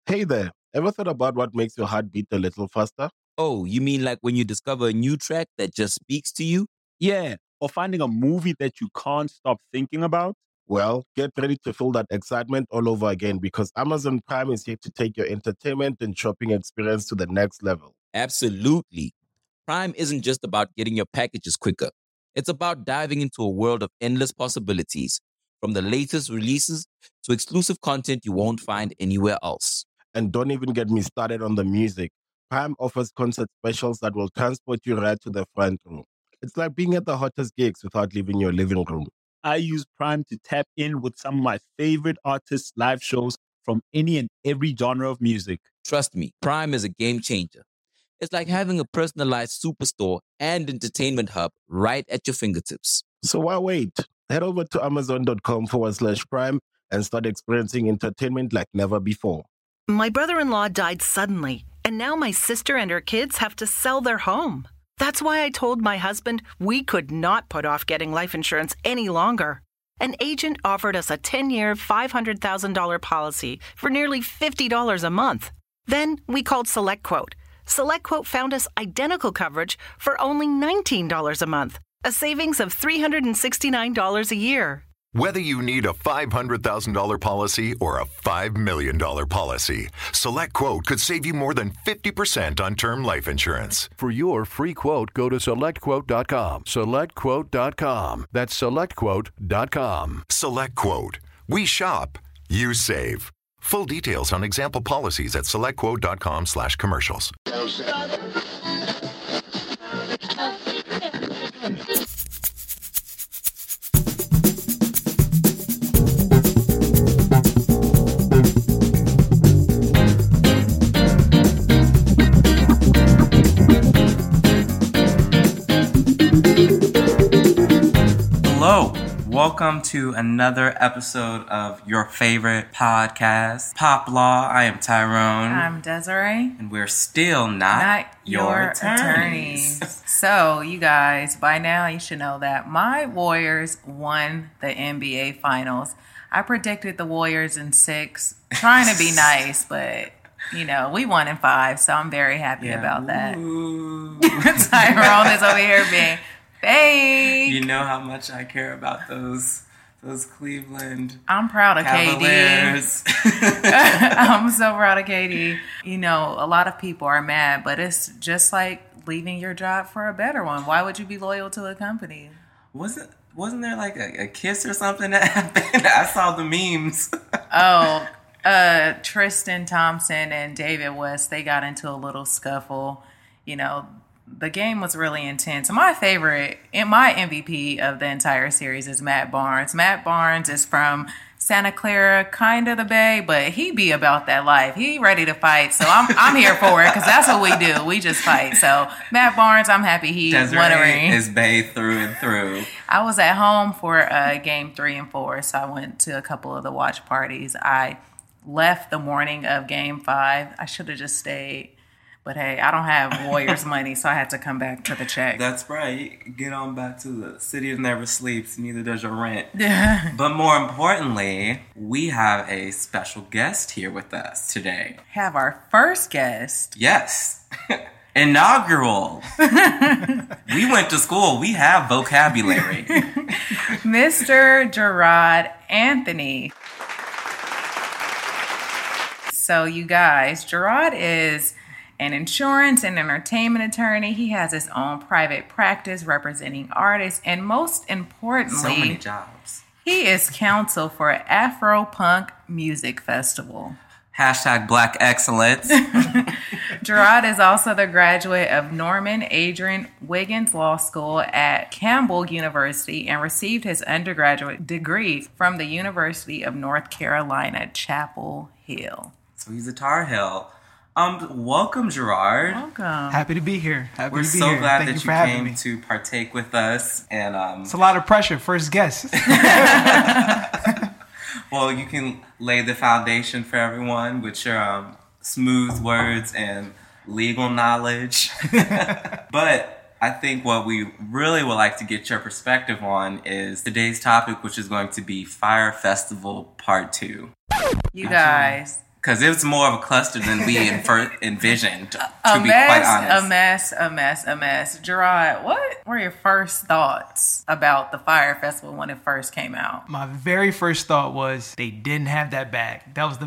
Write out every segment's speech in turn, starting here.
Hey there, ever thought about what makes your heart beat a little faster? Oh, you mean like when you discover a new track that just speaks to you? Yeah, or finding a movie that you can't stop thinking about. Well, get ready to feel that excitement all over again because Amazon Prime is here to take your entertainment and shopping experience to the next level. Absolutely. Prime isn't just about getting your packages quicker. It's about diving into a world of endless possibilities, from the latest releases to exclusive content you won't find anywhere else. And don't even get me started on the music. Prime offers concert specials that will transport you right to the front row. It's like being at the hottest gigs without leaving your living room. I use Prime to tap in with some of my favorite artists' live shows from any and every genre of music. Trust me, Prime is a game changer. It's like having a personalized superstore and entertainment hub right at your fingertips. So why wait? Head over to amazon.com/prime and start experiencing entertainment like never before. My brother-in-law died suddenly, and now my sister and her kids have to sell their home. That's why I told my husband we could not put off getting life insurance any longer. An agent offered us a 10-year, $500,000 policy for nearly $50 a month. Then we called SelectQuote. SelectQuote found us identical coverage for only $19 a month, a savings of $369 a year. Whether you need a $500,000 policy or a $5 million policy, SelectQuote could save you more than 50% on term life insurance. For your free quote, go to SelectQuote.com. SelectQuote.com. That's SelectQuote.com. SelectQuote. We shop, you save. Full details on example policies at SelectQuote.com/commercials. Hello, welcome to another episode of your favorite podcast, Pop Law. I am Tyrone. I'm Desiree. And we're still not your attorneys. So, you guys, by now you should know that my Warriors won the NBA Finals. I predicted the Warriors in 6, trying to be nice, but you know, we won in 5, so I'm very happy about that. Tyrone is over here being fake. You know how much I care about those Cleveland I'm proud of Cavaliers. KD. I'm so proud of KD. You know, a lot of people are mad, but it's just like leaving your job for a better one. Why would you be loyal to a company? Wasn't there like a kiss or something that happened? I saw the memes. Tristan Thompson and David West, they got into a little scuffle. You know, the game was really intense. My favorite, and my MVP of the entire series is Matt Barnes. Matt Barnes is from Santa Clara, kind of the Bay, but he be about that life. He ready to fight, so I'm here for it because that's what we do. We just fight. So Matt Barnes, I'm happy he won a ring. Is Bay through and through. I was at home for game 3 and 4, so I went to a couple of the watch parties. I left the morning of game 5. I should have just stayed. But hey, I don't have Warriors money, so I had to come back to the check. That's right. Get on back to the city that never sleeps, neither does your rent. Yeah. But more importantly, we have a special guest here with us today. Have our first guest. Yes. Inaugural. We went to school. We have vocabulary. Mr. Gerard Anthony. So you guys, Gerard is an insurance and entertainment attorney. He has his own private practice representing artists. And most importantly, so many jobs. He is counsel for Afro Punk Music Festival. # Black Excellence. Gerard is also the graduate of Norman Adrian Wiggins Law School at Campbell University and received his undergraduate degree from the University of North Carolina, Chapel Hill. So he's a Tar Heel. Welcome, Gerard. Welcome. Happy to be here. We're so glad that you came to partake with us. And it's a lot of pressure. First guest. Well, you can lay the foundation for everyone with your smooth words and legal knowledge. But I think what we really would like to get your perspective on is today's topic, which is going to be Fyre Festival Part 2. You guys, Because it was more of a cluster than we envisioned, to be quite honest. A mess. Gerard, what were your first thoughts about the Fire Festival when it first came out? My very first thought was they didn't have that bag. That was the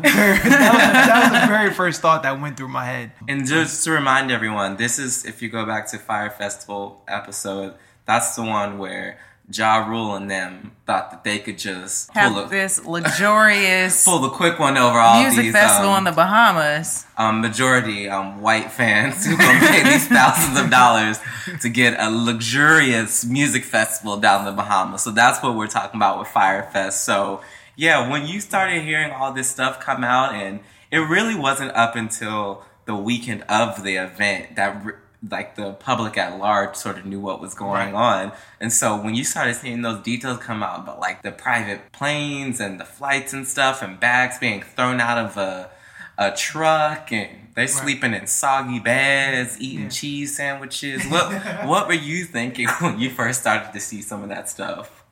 very first thought that went through my head. And just to remind everyone, this is, if you go back to Fire Festival episode, that's the one where Ja Rule and them thought that they could just have this luxurious pull the quick one over all music these festival in the Bahamas. Majority white fans who gonna pay these thousands of dollars to get a luxurious music festival down in the Bahamas. So that's what we're talking about with Fire Fest. So yeah, when you started hearing all this stuff come out, and it really wasn't up until the weekend of the event that like the public at large sort of knew what was going on. And so when you started seeing those details come out about like the private planes and the flights and stuff and bags being thrown out of a truck and they're sleeping in soggy beds, eating cheese sandwiches. What were you thinking when you first started to see some of that stuff?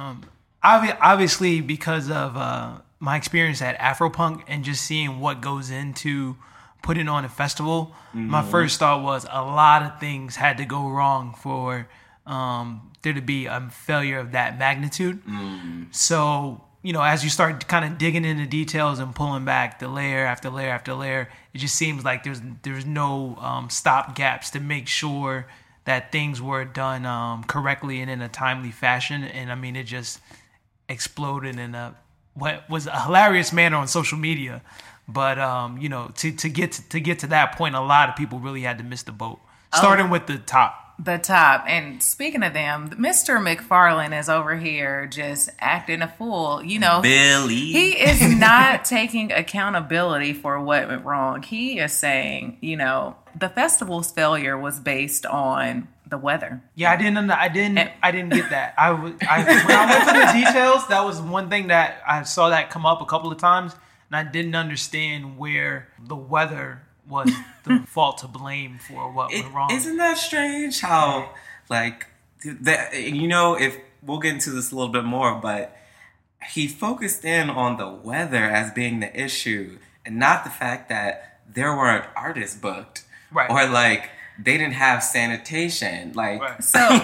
Obviously because of my experience at Afropunk and just seeing what goes into putting on a festival, my first thought was a lot of things had to go wrong for there to be a failure of that magnitude. So, you know, as you start kind of digging into details and pulling back the layer after layer after layer, it just seems like there's no stop gaps to make sure that things were done correctly and in a timely fashion. And I mean, it just exploded in what was a hilarious manner on social media. But you know, to get to that point, a lot of people really had to miss the boat. Starting with the top. And speaking of them, Mr. McFarlane is over here just acting a fool. You know, Billy. He is not taking accountability for what went wrong. He is saying, you know, the festival's failure was based on the weather. Yeah, I didn't get that. When I went to the details, that was one thing that I saw that come up a couple of times. And I didn't understand where the weather was the fault to blame for what went wrong. Isn't that strange how, like, you know, if we'll get into this a little bit more, but he focused in on the weather as being the issue and not the fact that there weren't artists booked. Right. Or, like, they didn't have sanitation. Like, So,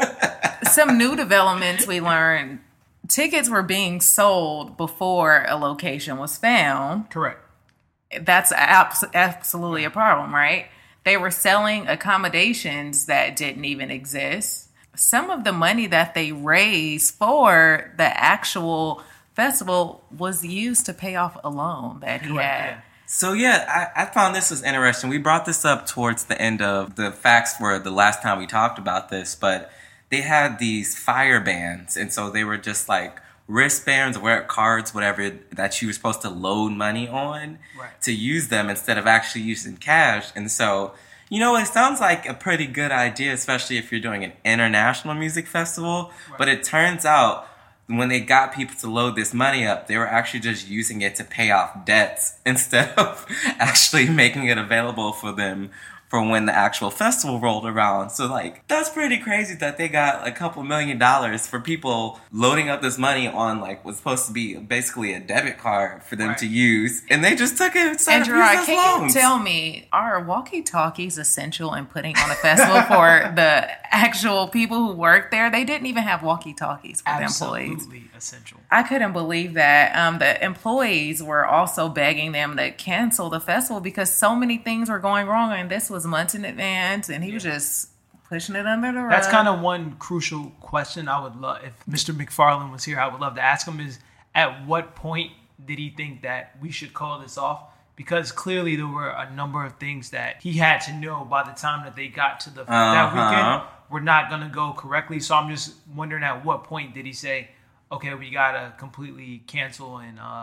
some new developments we learned. Tickets were being sold before a location was found. Correct. That's absolutely a problem, right? They were selling accommodations that didn't even exist. Some of the money that they raised for the actual festival was used to pay off a loan that he had. Yeah. So yeah, I found this was interesting. We brought this up towards the end of the facts for the last time we talked about this, but they had these fire bands, and so they were just like wristbands or cards, whatever, that you were supposed to load money on to use them instead of actually using cash. And so, you know, it sounds like a pretty good idea, especially if you're doing an international music festival. But it turns out when they got people to load this money up, they were actually just using it to pay off debts instead of actually making it available for them for when the actual festival rolled around. So, like, that's pretty crazy that they got a couple $1 million for people loading up this money on, like, what's supposed to be basically a debit card for them to use. And they just took it and started using Gerard, those loans. can you tell me, are walkie-talkies essential in putting on a festival for the actual people who work there? They didn't even have walkie-talkies for the employees. Absolutely essential. I couldn't believe that. The employees were also begging them to cancel the festival because so many things were going wrong, and this was months in advance, and he was just pushing it under the rug. That's kind of one crucial question I would love, if Mr. McFarlane was here, I would love to ask him, is at what point did he think that we should call this off? Because clearly there were a number of things that he had to know by the time that they got to that weekend were not going to go correctly. So I'm just wondering, at what point did he say, okay, we got to completely cancel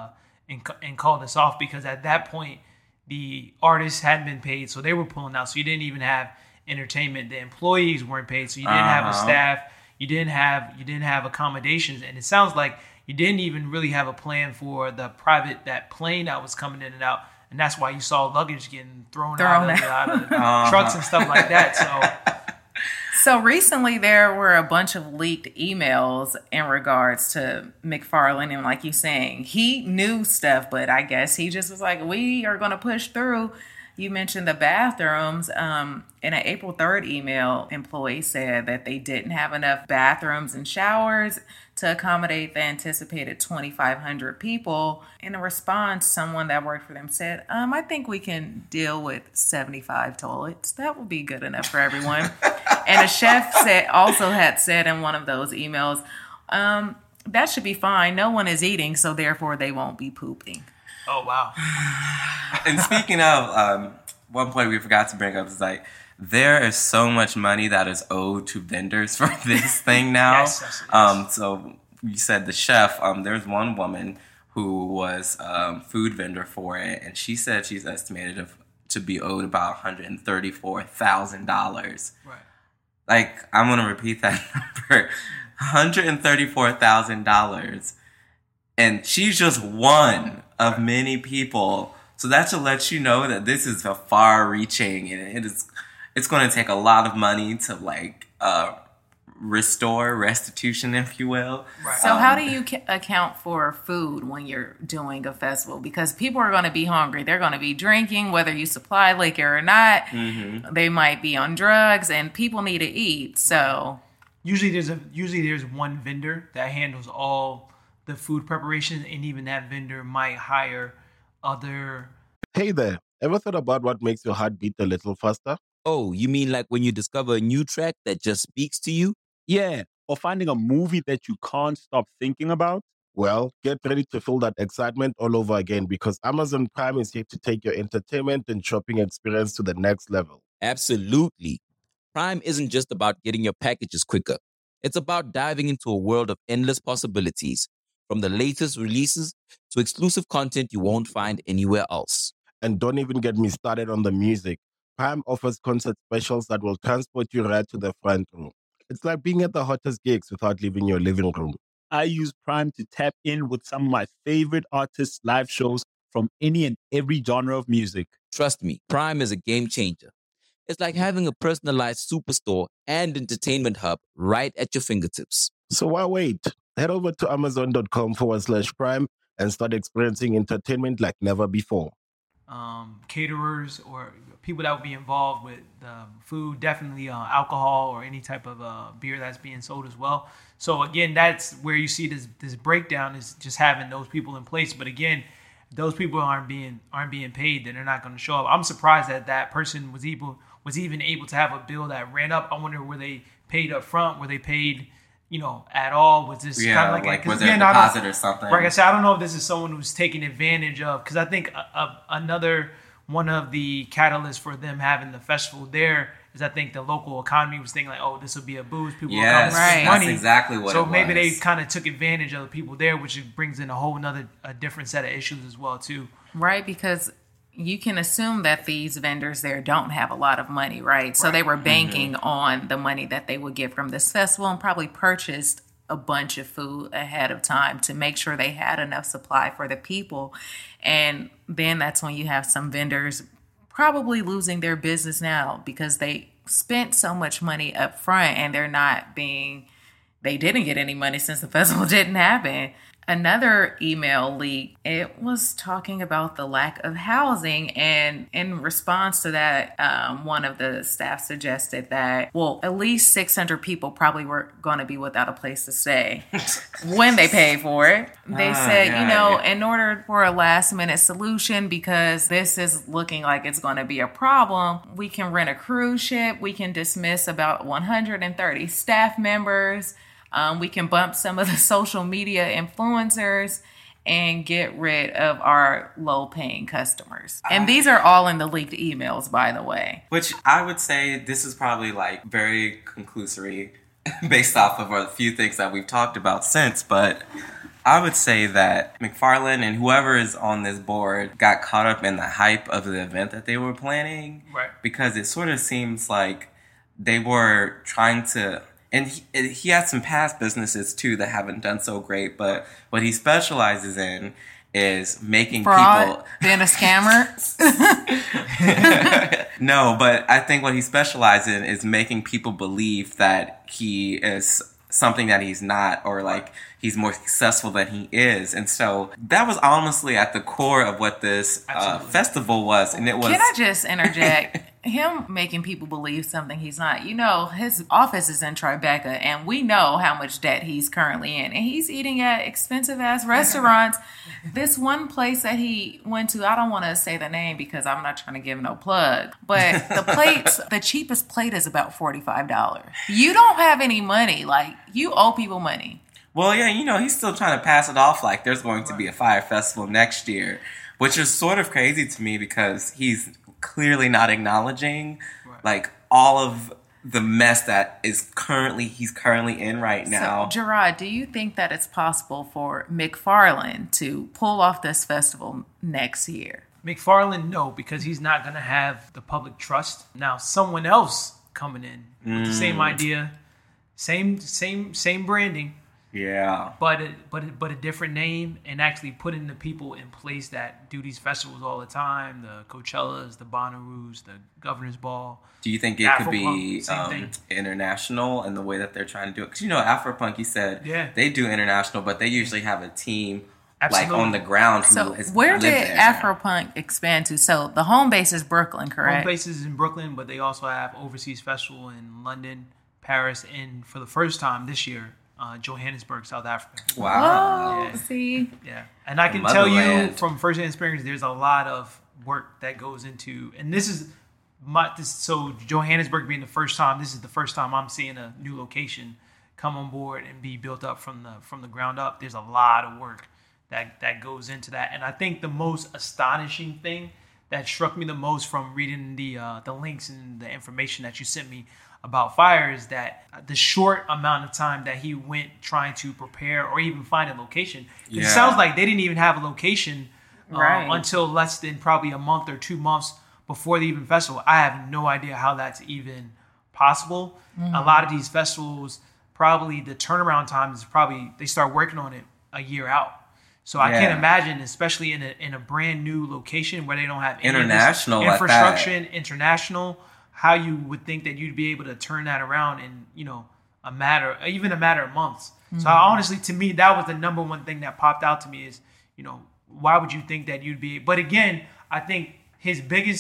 and call this off? Because at that point, the artists hadn't been paid, so they were pulling out. So you didn't even have entertainment. The employees weren't paid, so you didn't have a staff. You didn't have accommodations, and it sounds like you didn't even really have a plan for that plane that was coming in and out, and that's why you saw luggage getting thrown out of trucks and stuff like that. So recently there were a bunch of leaked emails in regards to McFarlane, and like you saying, he knew stuff, but I guess he just was like, we are going to push through. You mentioned the bathrooms. In an April 3rd email, employees said that they didn't have enough bathrooms and showers to accommodate the anticipated 2,500 people. In a response, someone that worked for them said, I think we can deal with 75 toilets. That will be good enough for everyone. And a chef also had said in one of those emails, that should be fine. No one is eating, so therefore they won't be pooping. Oh, wow. And speaking of, one point we forgot to bring up is like, there is so much money that is owed to vendors for this thing now. Yes. So you said the chef, there's one woman who was food vendor for it, and she said she's estimated to be owed about $134,000. Right. Like, I'm going to repeat that number. $134,000. And she's just one of many people. So that should let you know that this is a far-reaching, and it's going to take a lot of money to restore restitution, if you will. Right. So how do you account for food when you're doing a festival? Because people are going to be hungry. They're going to be drinking, whether you supply liquor or not. Mm-hmm. They might be on drugs, and people need to eat. So usually there's one vendor that handles all the food preparation, and even that vendor might hire other. Hey there, ever thought about what makes your heart beat a little faster? Oh, you mean like when you discover a new track that just speaks to you? Yeah, or finding a movie that you can't stop thinking about? Well, get ready to feel that excitement all over again, because Amazon Prime is here to take your entertainment and shopping experience to the next level. Absolutely. Prime isn't just about getting your packages quicker. It's about diving into a world of endless possibilities, from the latest releases to exclusive content you won't find anywhere else. And don't even get me started on the music. Prime offers concert specials that will transport you right to the front row. It's like being at the hottest gigs without leaving your living room. I use Prime to tap in with some of my favorite artists' live shows from any and every genre of music. Trust me, Prime is a game changer. It's like having a personalized superstore and entertainment hub right at your fingertips. So why wait? Head over to amazon.com/Prime and start experiencing entertainment like never before. Caterers or people that would be involved with food, definitely alcohol or any type of beer that's being sold as well. So again, that's where you see this breakdown, is just having those people in place. But again, those people aren't being paid, then they're not going to show up. I'm surprised that person was even able to have a bill that ran up. I wonder, were they paid up front? Were they paid, at all? Was this kind of like was there a deposit or something? Like I said, I don't know if this is someone who's taking advantage of, because I think another one of the catalysts for them having the festival there is, I think the local economy was thinking like, oh, this will be a boost. People will come with money. That's exactly what it was. So maybe they kind of took advantage of the people there, which brings in a different set of issues as well too. Right, because you can assume that these vendors there don't have a lot of money, right? So they were banking on the money that they would get from this festival, and probably purchased a bunch of food ahead of time to make sure they had enough supply for the people. And then that's when you have some vendors probably losing their business now because they spent so much money up front, and they didn't get any money since the festival didn't happen. Another email leak, it was talking about the lack of housing, and in response to that, one of the staff suggested that, at least 600 people probably were going to be without a place to stay when they paid for it. They said, in order for a last minute solution, because this is looking like it's going to be a problem, we can rent a cruise ship, we can dismiss about 130 staff members, we can bump some of the social media influencers and get rid of our low-paying customers. And these are all in the leaked emails, by the way. Which I would say this is probably like very conclusory based off of a few things that we've talked about since. But I would say that McFarlane and whoever is on this board got caught up in the hype of the event that they were planning. Right. Because it sort of seems like they were trying to... And he has some past businesses, too, that haven't done so great. But what he specializes in is making fraud, people... being a scammer? No, but I think what he specializes in is making people believe that he is something that he's not, or like he's more successful than he is. And so that was honestly at the core of what this festival was. And it was... Can I just interject? Him making people believe something he's not. You know, his office is in Tribeca, and we know how much debt he's currently in. And he's eating at expensive-ass restaurants. This one place that he went to, I don't want to say the name because I'm not trying to give no plug, but the cheapest plate is about $45. You don't have any money. Like, you owe people money. Well, yeah, you know, he's still trying to pass it off like there's going to be a fire festival next year, which is sort of crazy to me because he's clearly not acknowledging like all of the mess that he's currently in right now. So, Gerard, do you think that it's possible for McFarlane to pull off this festival next year? McFarlane, no, because he's not going to have the public trust. Now, someone else coming in with the same idea, same branding. Yeah, but a different name, and actually putting the people in place that do these festivals all the time, the Coachellas, the Bonnaroos, the Governor's Ball. Do you think it could be international in the way that they're trying to do it? Because, you know, Afropunk, you said they do international, but they usually have a team like on the ground who has where lived did there. Afropunk expand to? So the home base is Brooklyn, correct? Home base is in Brooklyn, but they also have overseas festival in London, Paris, and for the first time this year, Johannesburg, South Africa. Wow. Oh, see? Yeah. And I can tell you from first-hand experience, there's a lot of work that goes into, and this is so Johannesburg being the first time, this is the first time I'm seeing a new location come on board and be built up from the ground up. There's a lot of work that goes into that. And I think the most astonishing thing that struck me the most from reading the links and the information that you sent me about fire is that the short amount of time that he went trying to prepare or even find a location. It sounds like they didn't even have a location until less than probably a month or 2 months before the even festival. I have no idea how that's even possible. A lot of these festivals, probably the turnaround time is they start working on it a year out. So I can't imagine, especially in a brand new location where they don't have international infrastructure, like that. International, how you would think that you'd be able to turn that around in, you know, a matter of months. So honestly, to me, that was the number one thing that popped out to me is, you know, why would you think that you'd be? But again, I think his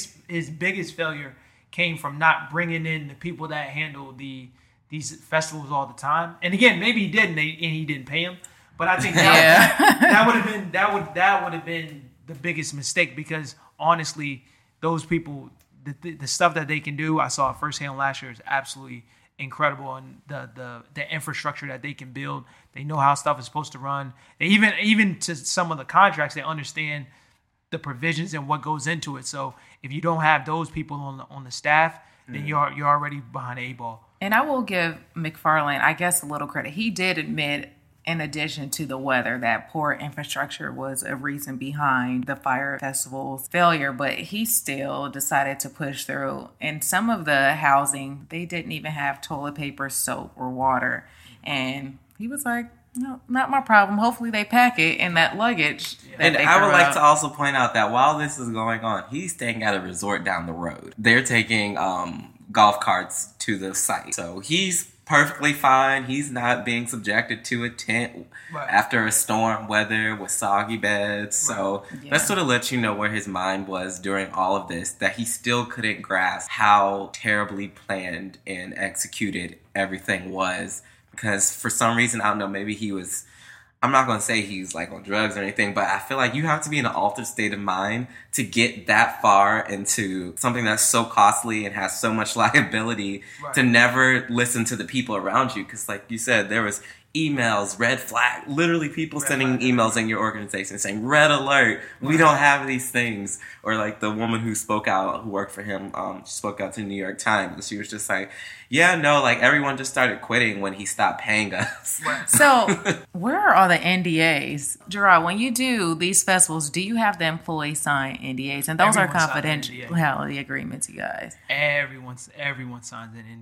biggest failure came from not bringing in the people that handle these festivals all the time. And again, maybe he did, and he didn't pay him. But I think that would have been the biggest mistake, because honestly, those people, the stuff that they can do, I saw it firsthand last year, is absolutely incredible. And the infrastructure that they can build, they know how stuff is supposed to run. They even to some of the contracts, they understand the provisions and what goes into it. So if you don't have those people on the staff, then you're already behind the 8 ball. And I will give McFarlane, I guess, a little credit. He did admit, in addition to the weather, that poor infrastructure was a reason behind the fire festival's failure, but he still decided to push through. And some of the housing, they didn't even have toilet paper, soap, or water. And he was like, no, not my problem. Hopefully they pack it in that luggage. And I would like to also point out that while this is going on, he's staying at a resort down the road. They're taking golf carts to the site. So he's perfectly fine. He's not being subjected to a tent after a storm weather with soggy beds. So that sort of lets you know where his mind was during all of this, that he still couldn't grasp how terribly planned and executed everything was. Because for some reason, I don't know, maybe he was, I'm not going to say he's like on drugs or anything, but I feel like you have to be in an altered state of mind to get that far into something that's so costly and has so much liability to never listen to the people around you. Because like you said, there was emails, red flag, literally people sending emails in your organization saying, red alert, we don't have these things. Or like the woman who spoke out, who worked for him, spoke out to the New York Times, and she was just like, yeah, no, like everyone just started quitting when he stopped paying us. So where are all the NDAs? Gerard, when you do these festivals, do you have the employees sign NDAs? And those are confidentiality agreements, you guys. Everyone signs an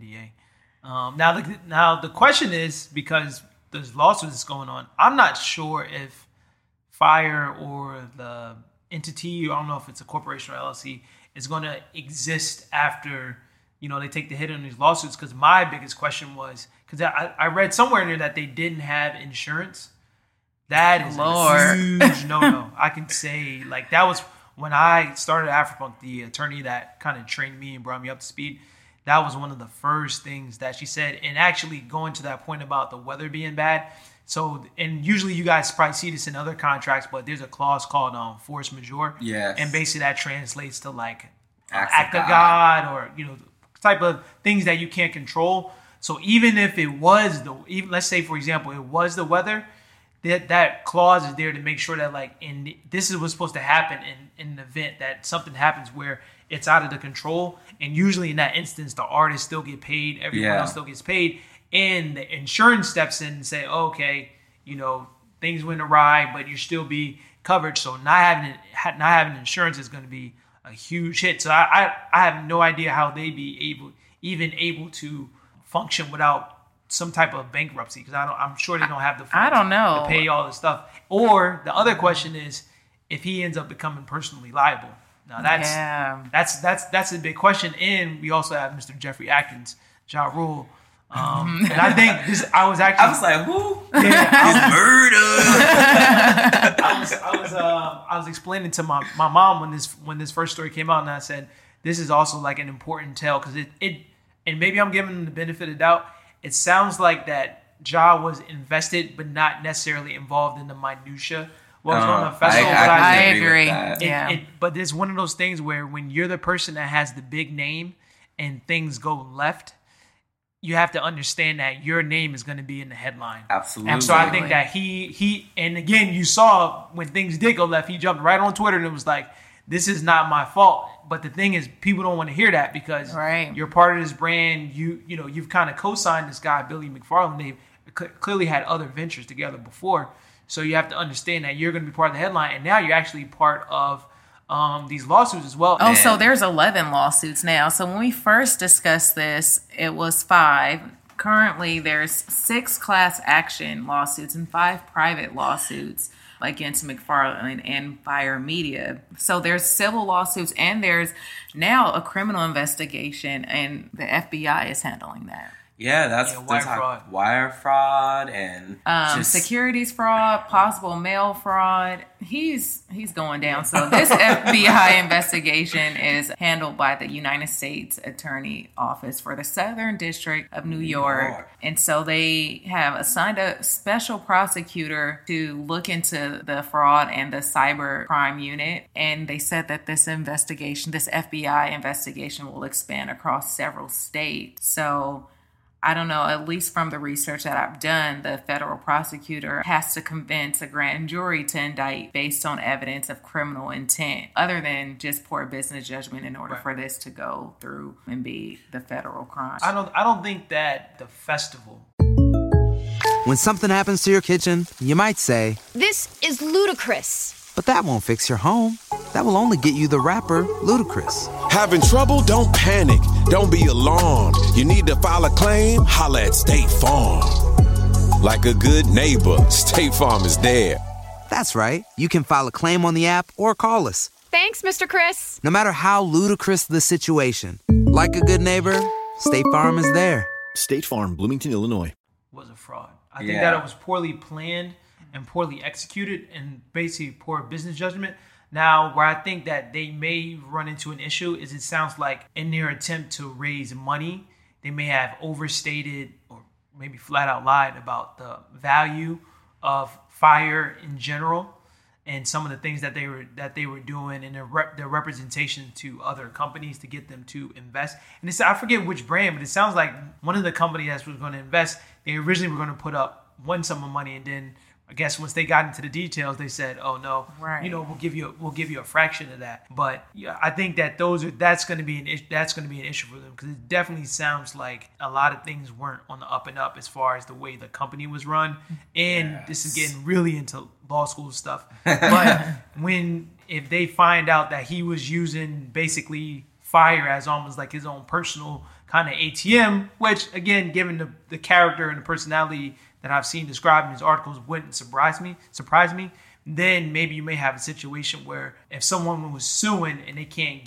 NDA. Now the question is, because there's lawsuits that's going on, I'm not sure if Fire or the entity, I don't know if it's a corporation or LLC, is going to exist after, they take the hit on these lawsuits. Because my biggest question was, because I read somewhere in there that they didn't have insurance. That is a huge no-no. I can say, like, that was when I started Afropunk, the attorney that kind of trained me and brought me up to speed. That was one of the first things that she said. And actually going to that point about the weather being bad. So, and usually you guys probably see this in other contracts, but there's a clause called force majeure. Yes. And basically that translates to like act of God or, type of things that you can't control. So even if it was let's say, for example, it was the weather, that clause is there to make sure that like this is what's supposed to happen in an event that something happens where it's out of the control. And usually in that instance, the artist still get paid, everyone else still gets paid. And the insurance steps in and say, okay, things went awry, but you still be covered. So not having insurance is going to be a huge hit. So I have no idea how they'd be able to function without some type of bankruptcy, because I'm sure they don't have the funds I don't know to pay all this stuff. Or the other question is if he ends up becoming personally liable. Now that's a big question. And we also have Mr. Jeffrey Atkins, Ja Rule. And I think I was like, who? Yeah, murder. I was explaining to my mom when this first story came out, and I said this is also like an important tale because it and maybe I'm giving them the benefit of the doubt. It sounds like that Ja was invested, but not necessarily involved in the minutia. What was on the festival? I agree. But it's one of those things where when you're the person that has the big name and things go left, you have to understand that your name is going to be in the headline. Absolutely. And so I think that he and again, you saw when things did go left, he jumped right on Twitter and it was like, this is not my fault. But the thing is, people don't want to hear that because you're part of this brand. You've kind of co-signed this guy, Billy McFarland. They've clearly had other ventures together before. So you have to understand that you're going to be part of the headline. And now you're actually part of these lawsuits as well. Oh, so there's 11 lawsuits now. So when we first discussed this, it was 5. Currently, there's 6 class action lawsuits and 5 private lawsuits against McFarland and Fire Media. So there's civil lawsuits and there's now a criminal investigation, and the FBI is handling that. Yeah, that's wire fraud and securities fraud, possible mail fraud. He's going down. So this FBI investigation is handled by the United States Attorney Office for the Southern District of New York. And so they have assigned a special prosecutor to look into the fraud and the cyber crime unit. And they said that this FBI investigation will expand across several states. So I don't know, at least from the research that I've done, the federal prosecutor has to convince a grand jury to indict based on evidence of criminal intent, other than just poor business judgment in order for this to go through and be the federal crime. I don't think that the festival. When something happens to your kitchen, you might say, "This is ludicrous." But that won't fix your home. That will only get you the rapper, Ludacris. Having trouble? Don't panic. Don't be alarmed. You need to file a claim? Holla at State Farm. Like a good neighbor, State Farm is there. That's right. You can file a claim on the app or call us. Thanks, Mr. Chris. No matter how ludicrous the situation, like a good neighbor, State Farm is there. State Farm, Bloomington, Illinois. Was a fraud. I think that it was poorly planned and poorly executed and basically poor business judgment. Now, where I think that they may run into an issue is it sounds like in their attempt to raise money, they may have overstated or maybe flat out lied about the value of fire in general and some of the things that they were doing and their representation to other companies to get them to invest. And I forget which brand, but it sounds like one of the companies that was going to invest, they originally were going to put up one sum of money, and then I guess once they got into the details, they said, "Oh no, we'll give you a fraction of that." But yeah, I think that that's going to be an issue for them because it definitely sounds like a lot of things weren't on the up and up as far as the way the company was run. And this is getting really into law school stuff. But if they find out that he was using basically fire as almost like his own personal kind of ATM, which again, given the character and the personality that I've seen described in his articles, wouldn't surprise me, then maybe you may have a situation where if someone was suing and they can't get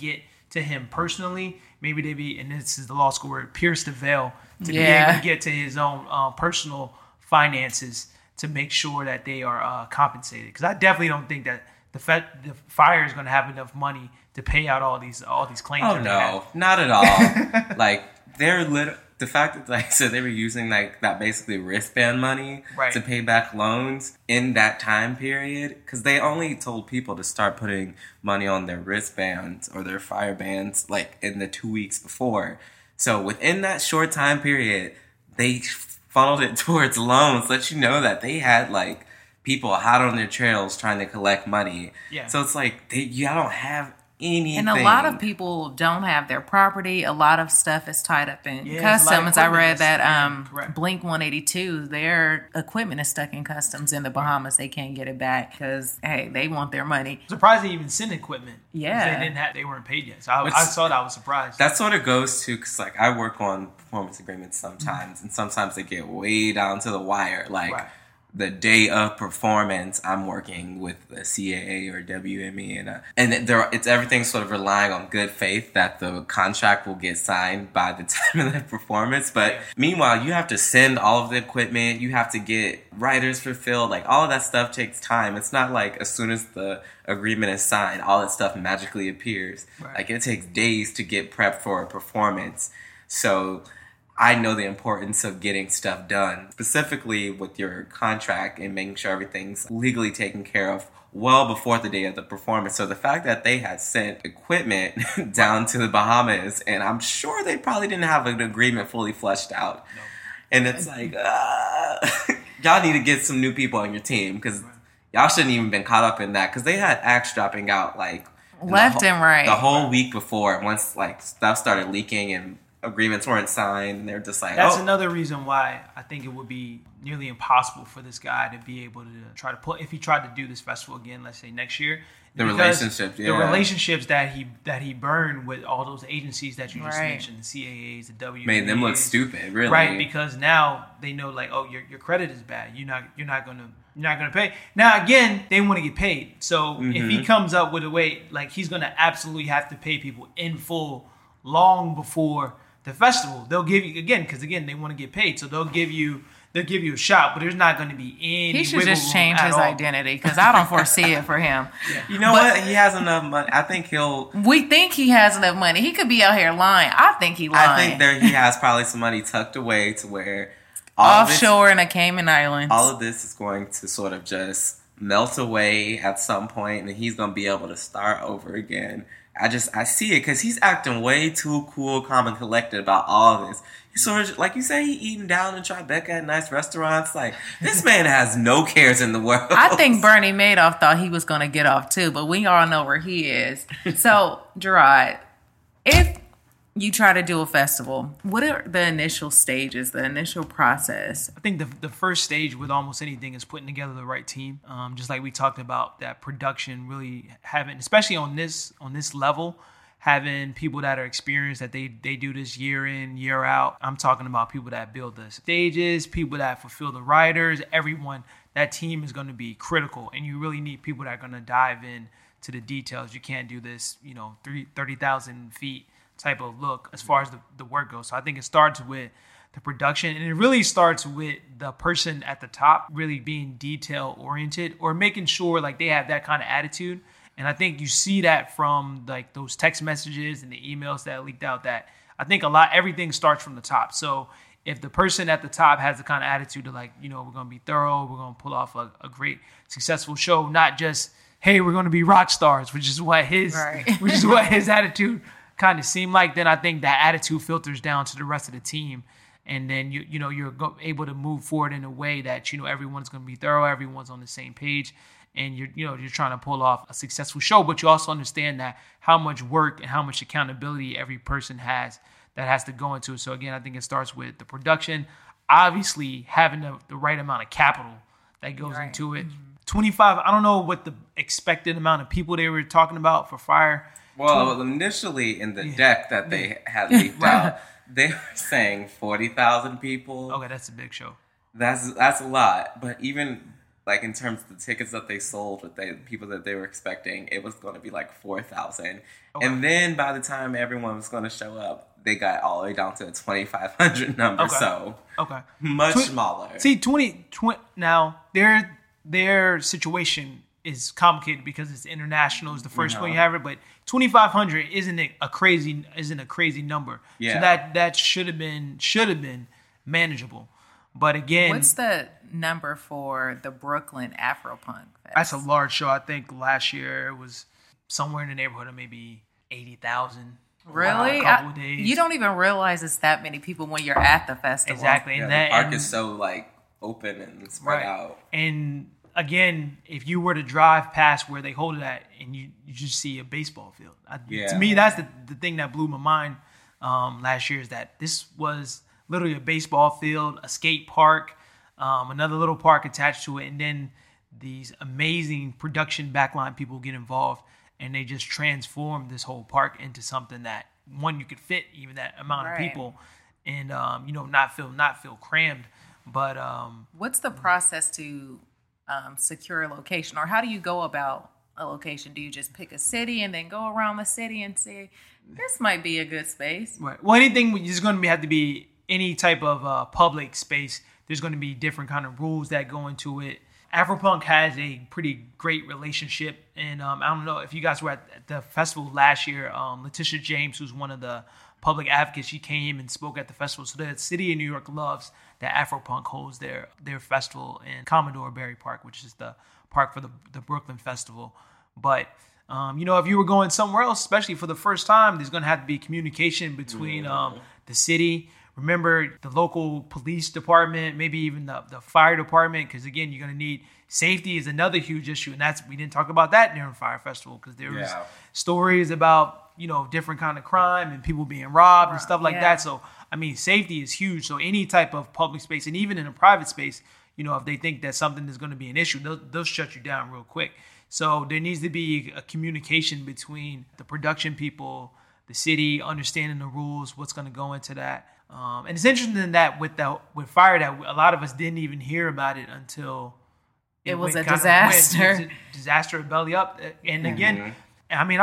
to him personally. Maybe they be, and this is the law school word, pierce the veil to be Yeah. able to get to his own personal finances to make sure that they are compensated. Because I definitely don't think that the fire is going to have enough money to pay out all these claims. Oh no, not at all. Like the fact that, like I said, they were using like that basically wristband money to pay back loans in that time period, because they only told people to start putting money on their wristbands or their fire bands like in the 2 weeks before. So within that short time period, they funneled it towards loans, let you know that they had like people hot on their trails trying to collect money. Yeah. So it's like y'all don't have anything. And a lot of people don't have their property. A lot of stuff is tied up in customs. I read that Blink 182, their equipment is stuck in customs in the Bahamas. They can't get it back because, hey, they want their money. I'm surprised they even sent equipment. Yeah. They weren't paid yet. So I saw that. I was surprised. That sort of goes to, because like I work on performance agreements sometimes, and sometimes they get way down to the wire. Like, the day of performance, I'm working with the CAA or WME, and it's everything sort of relying on good faith that the contract will get signed by the time of the performance. But meanwhile, you have to send all of the equipment, you have to get writers fulfilled, like all of that stuff takes time. It's not like as soon as the agreement is signed, all that stuff magically appears. Like it takes days to get prepped for a performance. So I know the importance of getting stuff done, specifically with your contract and making sure everything's legally taken care of well before the day of the performance. So the fact that they had sent equipment down to the Bahamas, and I'm sure they probably didn't have an agreement fully fleshed out. No. And it's like, y'all need to get some new people on your team, because y'all shouldn't even been caught up in that, because they had acts dropping out like left and right the whole week before, once like stuff started leaking and agreements weren't signed, and they're just like, that's another reason why I think it would be nearly impossible for this guy to be able to try to if he tried to do this festival again, let's say next year. The relationships that he burned with all those agencies that you just mentioned, the CAAs, the WMAs, made them look stupid, really. Right, because now they know like, oh, your credit is bad. You're not gonna pay. Now again, they want to get paid. So if he comes up with a way, like he's gonna absolutely have to pay people in full long before the festival. They'll give you, again, because again, they want to get paid. So they'll give you a shot, but there's not going to be any. He should just change his identity, because I don't foresee it for him. You know what? He has enough money. I think we think he has enough money. He could be out here lying. I think he lying. I think he has probably some money tucked away to where offshore in the Cayman Islands. All of this is going to sort of just melt away at some point, and he's going to be able to start over again. I see it, because he's acting way too cool, calm, and collected about all of this. He's sort of, like you say, he eating down in Tribeca at nice restaurants. Like, this man has no cares in the world. I think Bernie Madoff thought he was going to get off too, but we all know where he is. So, Gerard, if you try to do a festival, what are the initial stages, the initial process? I think the first stage with almost anything is putting together the right team. Just like we talked about, that production, really having, especially on this level, having people that are experienced, that they do this year in, year out. I'm talking about people that build the stages, people that fulfill the writers, everyone. That team is going to be critical, and you really need people that are going to dive in to the details. You can't do this, 30,000 feet type of look as far as the work goes. So I think it starts with the production, and it really starts with the person at the top really being detail oriented, or making sure like they have that kind of attitude. And I think you see that from like those text messages and the emails that leaked out, that I think everything starts from the top. So if the person at the top has the kind of attitude to like, we're going to be thorough, we're going to pull off a great successful show, not just, hey, we're going to be rock stars, which is what his attitude kind of seem like, then I think that attitude filters down to the rest of the team, and then you're able to move forward in a way that everyone's going to be thorough, everyone's on the same page, and you're trying to pull off a successful show. But you also understand that how much work and how much accountability every person has that has to go into it. So again, I think it starts with the production, obviously having the right amount of capital that goes into it. 25. I don't know what the expected amount of people they were talking about for Fire. Well, initially in the deck that they had leaked out, they were saying 40,000 people. Okay, that's a big show. That's a lot. But even like in terms of the tickets that they sold with the people that they were expecting, it was going to be like 4,000. Okay. And then by the time everyone was going to show up, they got all the way down to the 2,500 number. Okay. So okay, much smaller. See, 20 now their situation is complicated because it's international. It's the first one you have it, but 2,500 isn't a crazy number. Yeah. So that should have been manageable. But again, what's the number for the Brooklyn Afropunk Fest? That's a large show. I think last year it was somewhere in the neighborhood of maybe 80,000. Really? You don't even realize it's that many people when you're at the festival. Exactly. And the park is so like open and spread out. And again, if you were to drive past where they hold it at and you just see a baseball field. To me, that's the thing that blew my mind last year is that this was literally a baseball field, a skate park, another little park attached to it, and then these amazing production backline people get involved, and they just transform this whole park into something that, one, you could fit even that amount of people and, not feel crammed. But what's the process to secure a location, or how do you go about a location? Do you just pick a city and then go around the city and say, this might be a good space? Right. Well, anything is going to have to be any type of public space. There's going to be different kind of rules that go into it. Afropunk has a pretty great relationship, and I don't know if you guys were at the festival last year. Letitia James, who's one of the public advocates, she came and spoke at the festival. So the city of New York loves that Afropunk holds their festival in Commodore Barry Park, which is the park for the Brooklyn Festival. But if you were going somewhere else, especially for the first time, there's going to have to be communication between the city. Remember the local police department, maybe even the fire department, because again, you're going to need safety is another huge issue, and we didn't talk about that during Fire Festival because there was stories about different kind of crime and people being robbed and stuff like that. So I mean, safety is huge. So any type of public space, and even in a private space, if they think that something is going to be an issue, they'll shut you down real quick. So there needs to be a communication between the production people, the city, understanding the rules, what's going to go into that. And it's interesting that with fire, that a lot of us didn't even hear about it until it was a disaster. Disaster belly up. And again, I mean,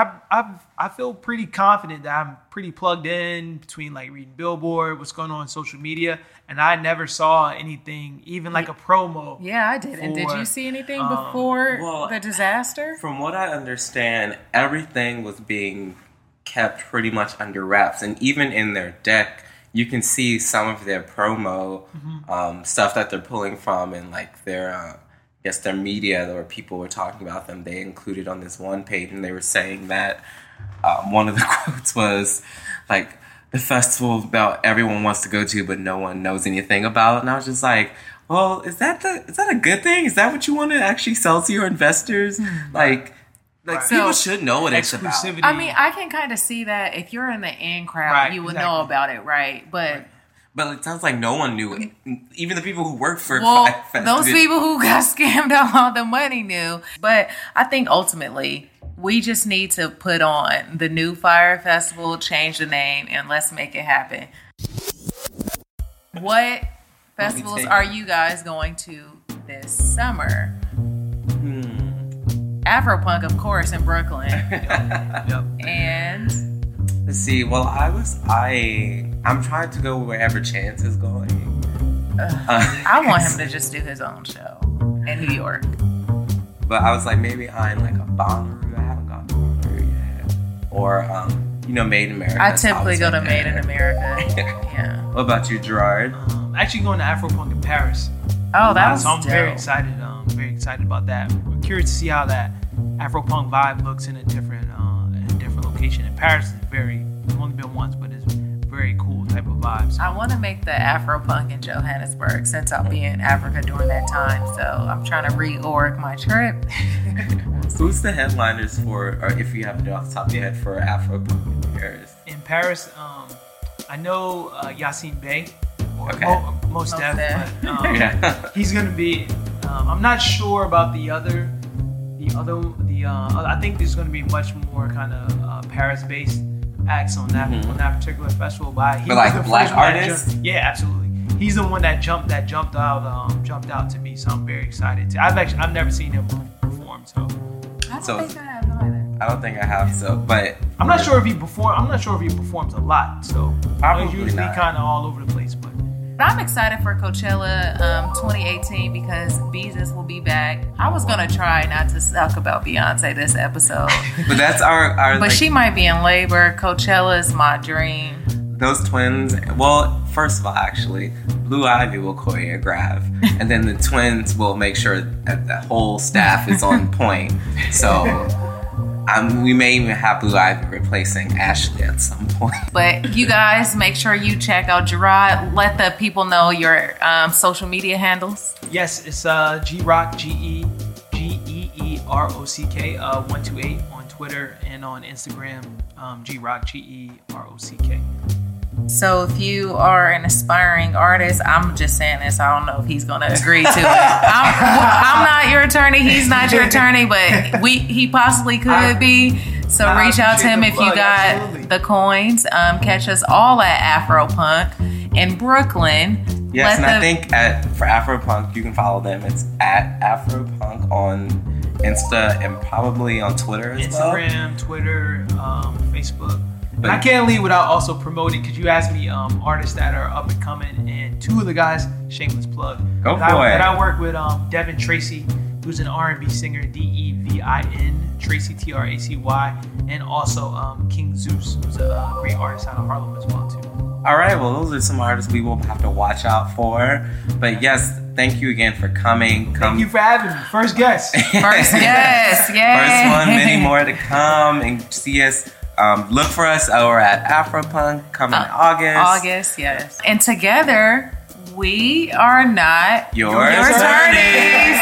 I feel pretty confident that I'm pretty plugged in between like reading Billboard, what's going on social media, and I never saw anything, even like a promo. Yeah, I did. And did you see anything before the disaster? From what I understand, everything was being kept pretty much under wraps, and even in their deck, you can see some of their promo stuff that they're pulling from, and like their media, where people were talking about them. They included on this one page, and they were saying that one of the quotes was like, the festival that everyone wants to go to, but no one knows anything about. And I was just like, well, is that a good thing? Is that what you want to actually sell to your investors? Like people should know what it's about. I mean, I can kind of see that if you're in the in crowd, you would know about it, right? But it sounds like no one knew it. Even the people who work for Fest. Those people who got scammed out of all the money knew. But I think ultimately, we just need to put on the new Fire Festival, change the name, and let's make it happen. What festivals are you guys going to this summer? Afropunk, of course, in Brooklyn. Yep. And let's see. Well, I'm trying to go wherever Chance is going. I want him to just do his own show in New York. But I was like, maybe I'm like a Bonnaroo. I haven't gone to Bonnaroo yet. Or Made in America. I typically go to Made in America. Yeah. What about you, Gerard? Actually going to Afropunk in Paris. Oh, that was so I'm dope. very excited. Very excited about that. We're curious to see how that Afropunk vibe looks in a different location. In Paris is I've only been once, but it's very cool type of vibes. I want to make the Afropunk in Johannesburg since I'll be in Africa during that time. So I'm trying to reorg my trip. Who's the headliners for, or if you have it off the top of your head, for Afropunk in Paris? In Paris, I know Yassine Bey. Okay. Most Def, but he's gonna be. I'm not sure about the other. I think there's gonna be much more kind of Paris-based acts on that particular festival. But like black artists. Yeah, absolutely. he's the one that jumped out to me. So I'm very excited. I've never seen him perform. So I don't think I have either. I don't think I have, so, but I'm not sure if he performs a lot. So Probably he's usually not. kind of all over the place. But I'm excited for Coachella 2018 because Beezus will be back. I was gonna try not to suck about Beyonce this episode, but that's our but like, she might be in labor. Coachella is my dream. those twins. Well, first of all, actually, Blue Ivy will choreograph, and then the twins will make sure that the whole staff is on point. So. We may even have Blue Ivy replacing Ashley at some point. But you guys, make sure you check out Gerard. Let the people know your social media handles. yes, it's G-Rock, Geerock 128 on Twitter and on Instagram. G-Rock, Gerock. So if you are an aspiring artist, I'm just saying this. I don't know if he's going to agree to it. I'm not your attorney. He's not your attorney, but he possibly could be. So reach out to him if you got the coins. Catch us all at Afropunk in Brooklyn. Yes, and I think for Afropunk, you can follow them. It's at Afropunk on Insta and probably on Twitter as well. Instagram, Twitter, Facebook. But I can't leave without also promoting, because you asked me artists that are up and coming, and two of the guys, shameless plug. Go for that it. I work with Devin Tracy, who's an R&B singer, Devin Tracy, Tracy, and also King Zeus, who's a great artist out of Harlem as well too. All right, well, those are some artists we will have to watch out for. But yes, thank you again for coming. Thank you for having me. First guest. First guest, yay. First one, many more to come, and see us. Look for us over at Afropunk coming in August. August, yes. And together, we are not your attorneys.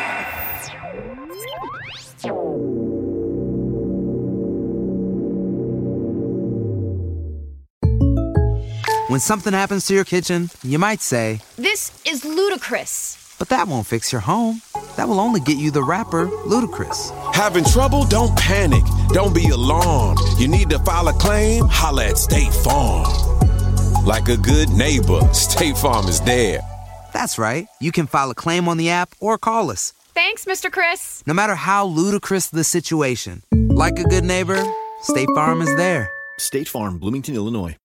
When something happens to your kitchen, you might say, This is ludicrous. but that won't fix your home. That will only get you the rapper, Ludacris. Having trouble? Don't panic. Don't be alarmed. You need to file a claim? Holla at State Farm. Like a good neighbor, State Farm is there. That's right. You can file a claim on the app or call us. Thanks, Mr. Chris. No matter how ludicrous the situation, like a good neighbor, State Farm is there. State Farm, Bloomington, Illinois.